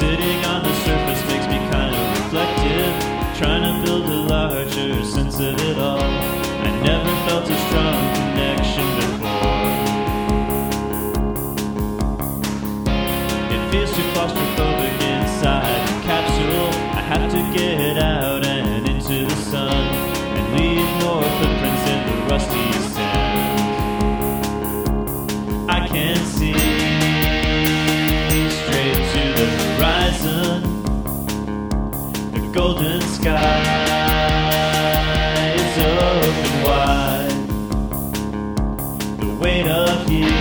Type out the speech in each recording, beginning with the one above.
Sitting on the surface makes me kind of reflective, trying to build a larger sense of it all. I never felt a strong connection before. It feels too claustrophobic inside the capsule. I have to get out and into the sun and leave more footprints in the rusty sand. I can't see straight to the horizon. The golden sky is open wide. The weight of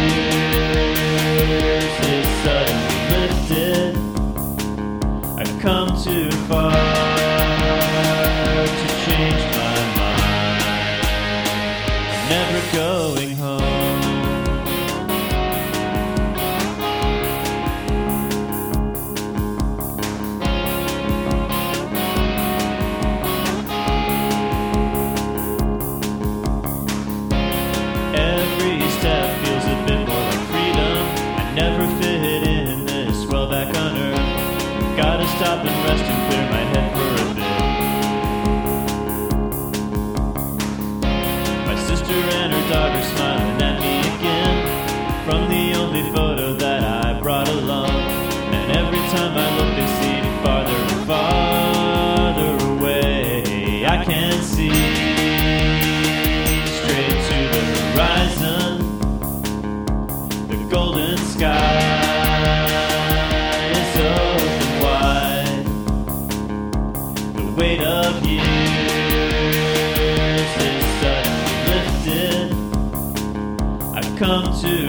years is suddenly lifted. I've come too far to change my mind. I'm never going home. Every step feels a bit more like freedom. I never fit in this world back on earth. Gotta stop and rest and clear my head for a bit. My sister and her dog are smiling at me again from the only photo that I brought along. And every time I look, they seem farther and farther away. I can't see straight to the horizon. The golden sky is open wide. The weight of years is suddenly lifted. I've come to